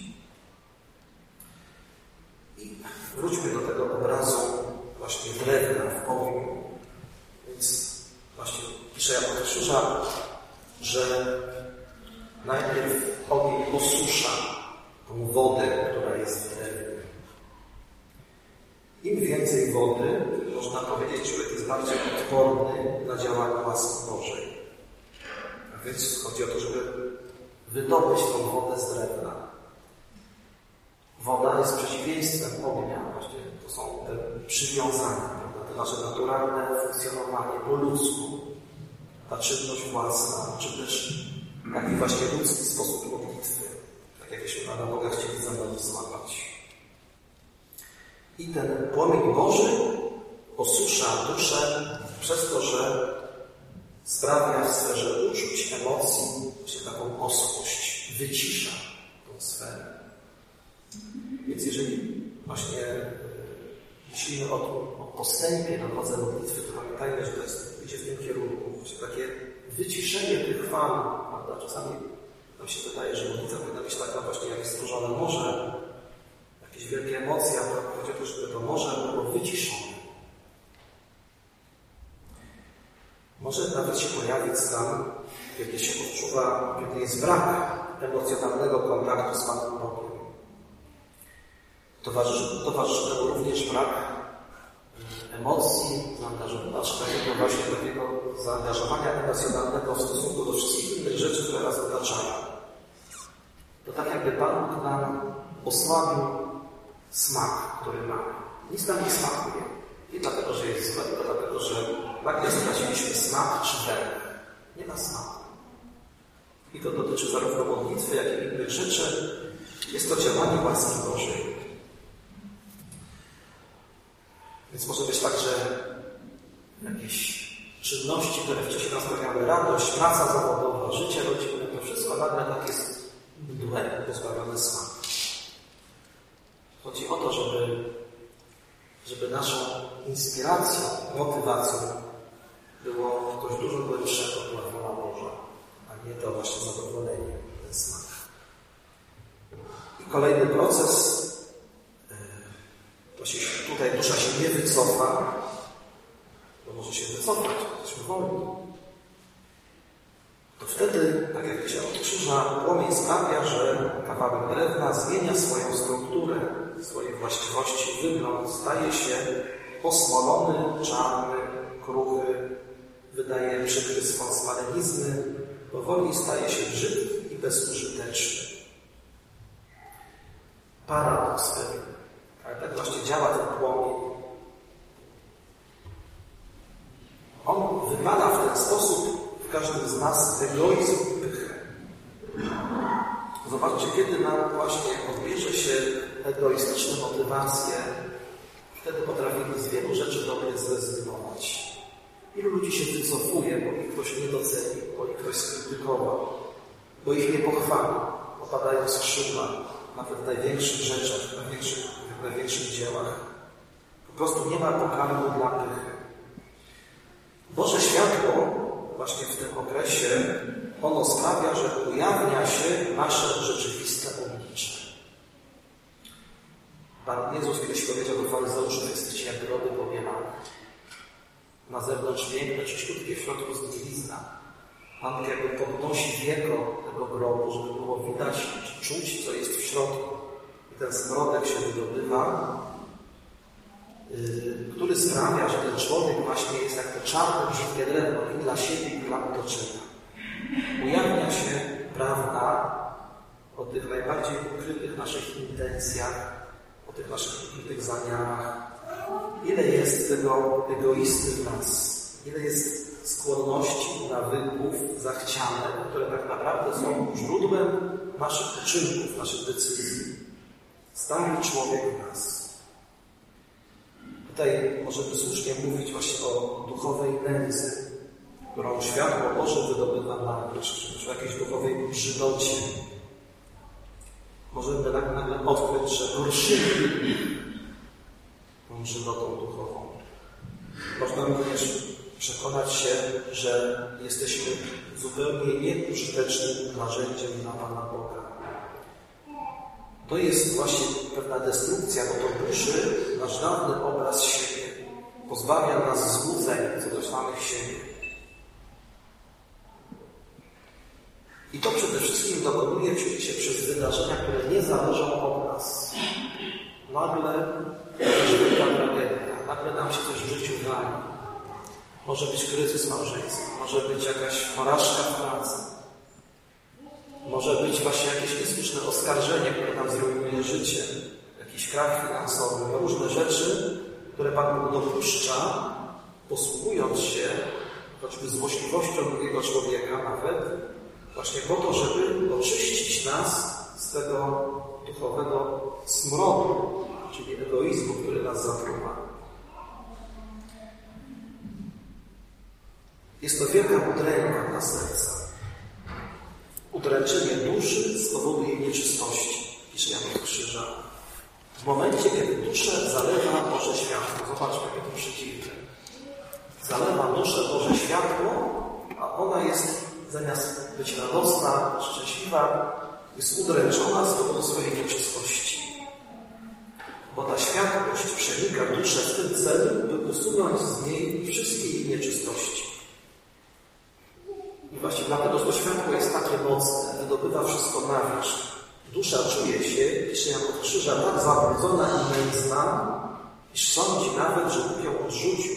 I wróćmy do tego obrazu właśnie drewna w ogniu. Więc właśnie pisze Jan Krzyża, że najpierw ogień osusza tą wodę, która jest w drewnie. Im więcej wody, można powiedzieć, człowiek jest bardziej odporny na działanie łaski Bożej. A więc chodzi o to, żeby wydobyć tą wodę z drewna. Woda jest przeciwieństwem ognia. Właśnie to są te przywiązania, prawda? To nasze naturalne funkcjonowanie po ludzku. Ta czynność własna, czy też taki właśnie ludzki sposób modlitwy. Tak jakbyśmy Pana Boga chcieli za mną złapać. I ten płomień Boży osusza duszę przez to, że sprawia w sferze uczuć, emocji właśnie taką oschłość, wycisza tą sferę. Więc jeżeli właśnie myślimy o, o postępie na drodze modlitwy, to pamiętajmy, że to jest, idzie w tym kierunku. Właśnie takie wyciszenie tych fal, prawda? Czasami nam się wydaje, że modlitwa powinna być taka właśnie jak stworzone morze, jakieś wielkie emocje, a chodzi o to, żeby to morze było wyciszone. Może nawet się pojawić tam, kiedy się odczuwa, kiedy jest brak emocjonalnego kontaktu z Panem Bogiem. Towarzyszy, towarzyszy temu również brak emocji, zaangażowania, takiego właśnie takiego zaangażowania emocjonalnego w stosunku do wszystkich innych rzeczy, które nas otaczają. To tak jakby Pan Bóg nam osłabił smak, który mamy. Nic nam nie smakuje. Nie dlatego, że jest złe, tylko dlatego, że nagle straciliśmy smak czy węch. Nie ma smaku. I to dotyczy zarówno modlitwy, jak i innych rzeczy. Jest to działanie łaski Bożej. Więc może być tak, że jakieś czynności, które wcześniej nam sprawiały radość, praca zawodowa, życie rodzinne, to wszystko nagle tak jest mdłe, pozbawione smaku. Chodzi o to, żeby, żeby naszą inspiracją, motywacją było coś dużo głębszego, była wola Boża, a nie to właśnie zadowolenie, ten smak. I kolejny proces, właśnie tutaj dusza się nie wycofa, bo może się wycofać, jesteśmy wolni. To wtedy, tak jak wiecie, od krzyża płomień sprawia, że kawałek drewna zmienia swoją strukturę, swoje właściwości, wygląd, staje się posmolony, czarny, kruchy, wydaje przykry spalenizny, powoli staje się brzydki i bezużyteczny. Paradoks pewien. Ale tak właśnie działa ten płomień. On wypada w ten sposób w każdym z nas egoizm i pychę. Zobaczcie, kiedy nam właśnie odbierze się egoistyczne motywacje, wtedy potrafimy z wielu rzeczy dobrych zrezygnować. Ilu ludzi się wycofuje, bo ich ktoś nie docenił, bo ich ktoś skrytykował, bo ich nie pochwalił, opadają skrzydła, nawet w największych rzeczach, w największych, w największych dziełach. Po prostu nie ma pokarmu dla pychy. Boże światło właśnie w tym okresie, ono sprawia, że ujawnia się nasze rzeczywiste oblicze. Pan Jezus kiedyś powiedział do faryzeuszów, jesteście jak grody pomielane. Na zewnątrz piękne, czyściutkie, w środku zgnilizna. Pan jakby podnosi wieko tego grobu, żeby było widać, czuć, co jest w środku. I ten smrodek się wydobywa, yy, który sprawia, że ten człowiek właśnie jest jak to czarne, brzydkie drewno i dla siebie, i dla otoczenia. Ujawnia się prawda o tych najbardziej ukrytych naszych intencjach, o tych naszych ukrytych zamiarach. Ile jest tego egoisty w nas? Ile jest skłonności, nawyków, zachcianek, które tak naprawdę są źródłem naszych uczynków, naszych decyzji. Stary człowiek w nas. Tutaj możemy słusznie mówić właśnie o duchowej nędzy, którą światło Boże wydobywa na wierzch, czy o jakiejś duchowej brzydocie. Możemy nagle odkryć, że gorszymy tą brzydotą duchową. Można również przekonać się, że jesteśmy zupełnie nieużytecznym narzędziem dla Pana Boga. To jest właśnie pewna destrukcja, bo to burzy nasz dawny obraz siebie. Pozbawia nas złudzeń co do samych siebie. I to przede wszystkim dokonuje się przez wydarzenia, które nie zależą od nas. Nagle jakaś wielka tragedia, nagle nam się coś w życiu wali. Może być kryzys małżeński, może być jakaś porażka w pracy, może być właśnie jakieś niesłuszne oskarżenie, które nam zrujnuje życie, jakiś krach finansowy, różne rzeczy, które Pan Bóg dopuszcza, posługując się choćby złośliwością drugiego człowieka nawet, właśnie po to, żeby oczyścić nas z tego duchowego smrodu, czyli egoizmu, który nas zatruwa. Jest to wielka udręka dla serca. Udręczenie duszy z powodu jej nieczystości, pisze Jan od Krzyża. W momencie, kiedy duszę zalewa Boże światło, zobaczmy, jakie to przeciwne. Zalewa duszę Boże światło, a ona jest, zamiast być radosna, szczęśliwa, jest udręczona z powodu swojej nieczystości. Bo ta światłość przenika duszę w tym celu, by usunąć z niej wszystkie jej nieczystości. I właśnie dlatego to światło jest takie mocne, wydobywa wszystko na wierzch. Dusza czuje się, pisze Jan od Krzyża, tak zabrudzona i nędzna, iż sądzi nawet, że Bóg ją odrzucił.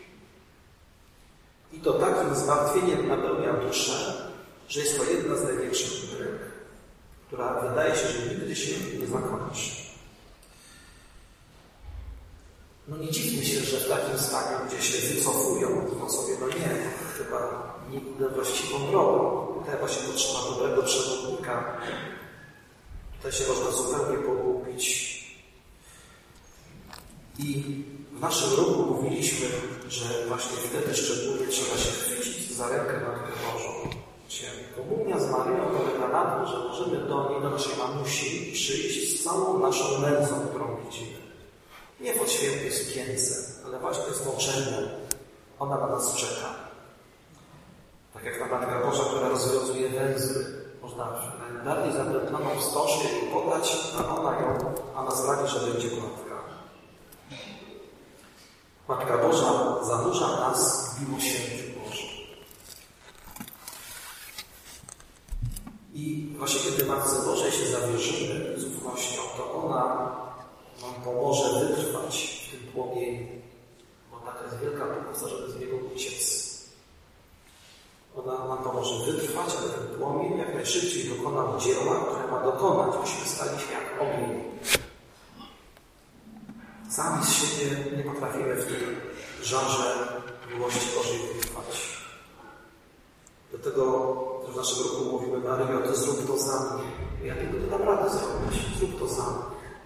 I to takim zmartwieniem napełnia duszę, że jest to jedna z największych udręk, która wydaje się, że nigdy się nie zakończy. No nie dziwmy się, że w takim stanie ludzie się wycofują, mówią sobie, no nie, chyba nie idę właściwą drogą. Tutaj właśnie potrzeba dobrego przewodnika. Tutaj się można zupełnie pogubić. I w naszym ruchu mówiliśmy, że właśnie wtedy szczególnie trzeba się chwycić za rękę Matkę Bożą. Komunia z Maryją polega na tym, że możemy do niej, do naszej mamusi przyjść z całą naszą nędzą, którą widzimy. Nie w odświętnej sukience, ale właśnie z tą czernią. Ona na nas czeka. Tak jak ta Matka Boża, która rozwiązuje węzły. Można najbardziej zapętloną wstążkę jej podać, a ona ją, a nas rani, że będzie gładka. Matka Boża zanurza nas w miłosierdziu Bożym. I właśnie kiedy Matce Bożej się zawierzymy z ufnością, to ona nam pomoże wytrwać w tym płomieniu. Bo taka jest wielka pomoc, żeby z niego uciec. Ona nam pomoże wytrwać, ale ten płomień jak najszybciej dokonał dzieła, które ma dokonać, byśmy stali się jak ogień. Sami z siebie nie potrafimy w tym żarze miłości Bożej wytrwać. Dlatego w naszym ruchu mówimy, Maryjo, to zrób to za mnie. Ja tego nie dam rady zrobić. Zrób to za mnie.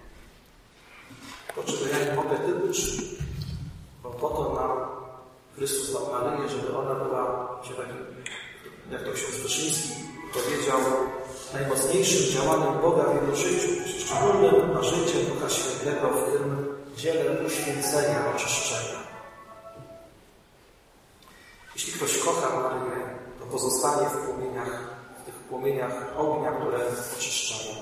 To, czego ja nie mogę, Ty ucz. Bo po to nam Chrystus dał Maryję, żeby ona była, się takim, jak to ksiądz Wyszyński powiedział, najmocniejszym działaniem Boga w jego życiu, szczególnym narzędziem Ducha Świętego w tym dziele uświęcenia, oczyszczenia. Jeśli ktoś kocha Maryję, to pozostanie w płomieniach, w tych płomieniach ognia, które oczyszczają.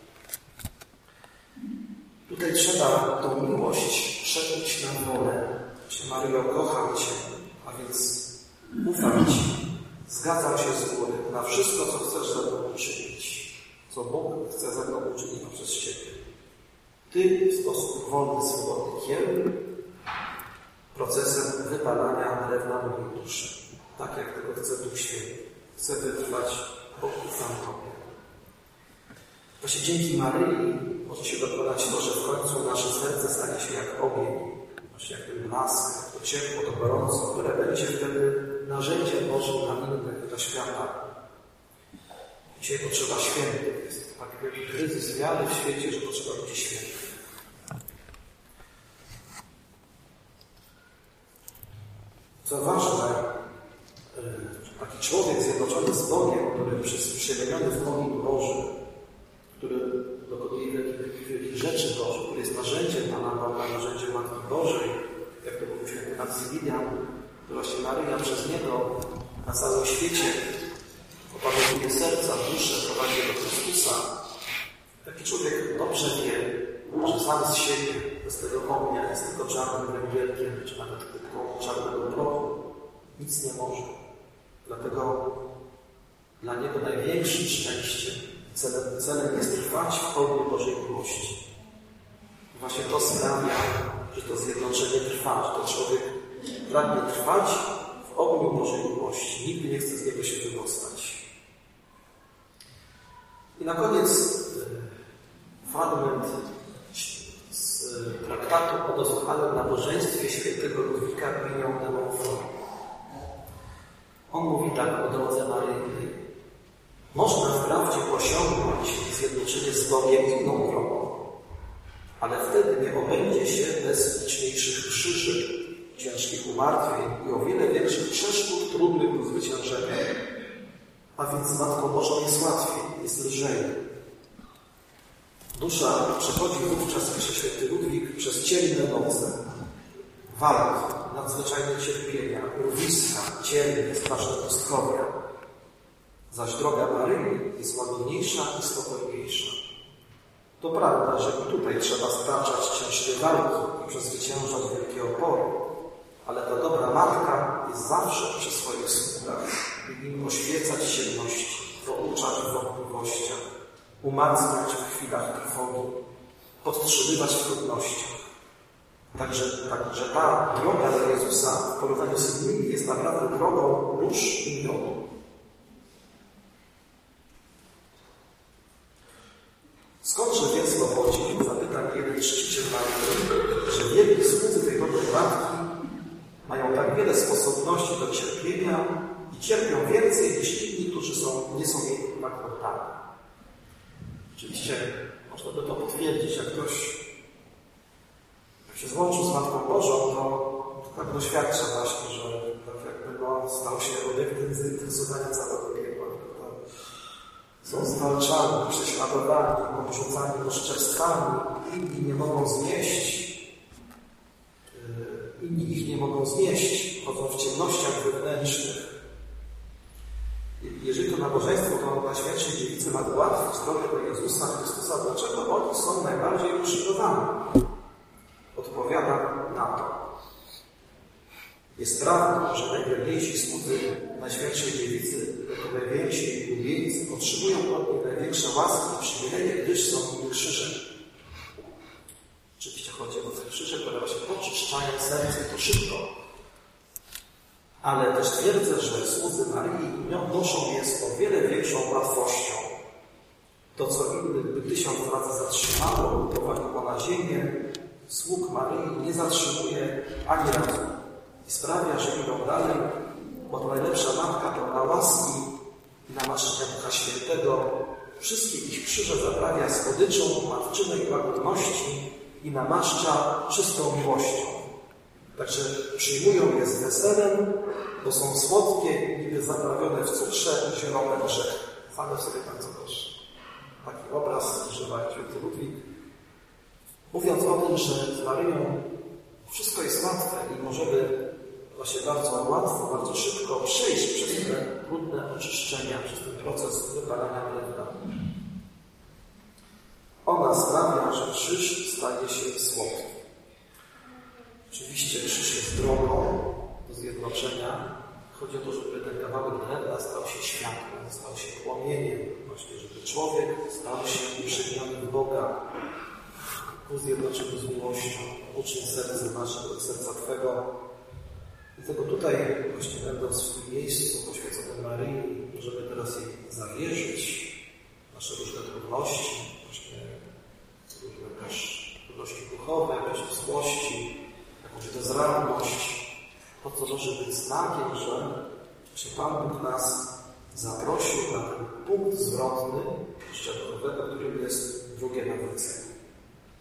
Tutaj trzeba tą miłość przenieść na wolę. Czy Maryjo, kocham Cię, a więc ufam Ci, zgadzam się z góry na wszystko, co chcesz ze mną uczynić, co Bóg chce ze mną uczynić poprzez Ciebie. Ty w sposób wolny, swobodny kieruj procesem wypalania drewna mojej duszy. Tak jak tego chce Duch Święty. Chcę wytrwać, bo ufam Tobie. Właśnie dzięki Maryi może się dokonać to, że w końcu nasze serce stanie się jak ogień. Właśnie jak ten blask, jak to ciepło, to gorąco, które będzie wtedy narzędziem Bożym na innych do świata. Dzisiaj potrzeba świętych. Jest taki wielki kryzys wiary w świecie, że potrzeba ludzi świętych. Co ważne, taki człowiek zjednoczony z Bogiem, który przemieniony w ogień Boży, który dokonuje wielkich, wielkich rzeczy Bożych, który jest narzędziem Pana Boga, narzędziem Matki Bożej, jak to mówił święty Maksymilian, to właśnie Maryja przez niego na całym świecie opanowuje serca, duszę, prowadzi do Chrystusa. Taki człowiek dobrze wie, że sam z siebie, bez tego ognia, jest tylko czarnym węgielkiem, czy nawet tylko czarnego prochu, nic nie może. Dlatego dla niego największym szczęściem, celem, celem jest trwać w ogniu Bożej miłości. I właśnie to sprawia, że to zjednoczenie trwa, że to człowiek pragnie trwać w ogniu Bożej miłości. Nigdy nie chce z niego się wydostać. I na koniec fragment z traktatu o doskonałym nabożeństwie świętego Ludwika Pignon de Montfort. On mówi tak o drodze Maryjnej. Można wprawdzie osiągnąć zjednoczenie z Bogiem inną drogą, ale wtedy nie obędzie się bez liczniejszych krzyży, ciężkich umartwień i o wiele większych przeszkód trudnych do zwyciężenia. A więc z Matką Bożą jest łatwiej, jest lżej. Dusza przechodzi wówczas, pisze święty Ludwik, przez ciemne noce, walk, nadzwyczajne cierpienia, urwiska, ciernie, straszne pustkowia. Zaś droga Maryi jest łagodniejsza i spokojniejsza. To prawda, że i tutaj trzeba staczać ciężkie walki i przezwyciężać wielkie opory, ale ta dobra Matka jest zawsze przy swoich sługach i im oświecać ciemności, pouczać w wątpliwościach, umacniać w chwilach trwogi, podtrzymywać w trudnościach. Także, także ta droga do Jezusa w porównaniu z innymi jest naprawdę drogą róż i miodu. Skądże więc pochodzi, zapyta mnie jeden czciciel Maryi, że wielki słudzy tej wiele sposobności do cierpienia i cierpią więcej niż inni, którzy są, nie są jej makrotami. Oczywiście można by to potwierdzić, jak ktoś jak się złączył z Matką Bożą, to tak doświadcza właśnie, że tak jakby no, stał się obiektem zainteresowania całego piekła. Są zwalczani, prześladowani, obrzucani oszczerstwami, inni nie mogą znieść, inni ich nie mogą znieść, chodzą w ciemnościach wewnętrznych. Jeżeli to nabożeństwo to Najświętszej Dziewicy ma ułatwić drogę do Jezusa Chrystusa, dlaczego oni są najbardziej uszkodowani? Odpowiada na to. Jest prawdą, że najwierniejsi słudzy Najświętszej Dziewicy, jako najwięksi ulubieńcy, otrzymują od niej największe łaski i przywileje, gdyż są im krzyżem. Oczywiście chodzi o te krzyże, które właśnie oczyszczają serce i to szybko. Ale też twierdzę, że słudzy Maryi noszą je z o wiele większą łatwością. To, co innych by tysiąc razy zatrzymało, uprowadziło na ziemię, sług Maryi nie zatrzymuje ani razu. I sprawia, że idą dalej, bo to najlepsza matka pełna łaski i namaszczenia Ducha Świętego wszystkie ich krzyże zaprawia słodyczą matczynej łagodności i namaszcza czystą miłością. Także przyjmują je z weselem, bo są słodkie, niby zaprawione w cukrze i zielone orzechy. Same sobie bardzo proszę. Taki obraz używa święty Ludwik. Mówiąc o tym, że z Maryją wszystko jest łatwe i możemy właśnie bardzo łatwo, bardzo szybko przejść przez te trudne oczyszczenia, przez ten proces wypalania drewna. Ona sprawia, że krzyż staje się słodki. Oczywiście krzyż jest drogą do zjednoczenia. Chodzi o to, żeby ten kawałek drewna stał się światłem, stał się płomieniem. Właśnie, żeby człowiek stał się uprzedmiony w Boga, ku zjednoczeniu z miłością. Uczyń serce naszego, serca Twego. Dlatego tutaj, właśnie będąc w tym miejscu poświęconym Maryi, możemy teraz jej zawierzyć nasze różne trudności, właśnie różne też trudności duchowe, jakieś złości, jakąś bezradność. To, co może być znakiem, że właśnie Pan Bóg nas zaprosił na ten punkt zwrotny szczególnego, którym jest drugie nawrócenie.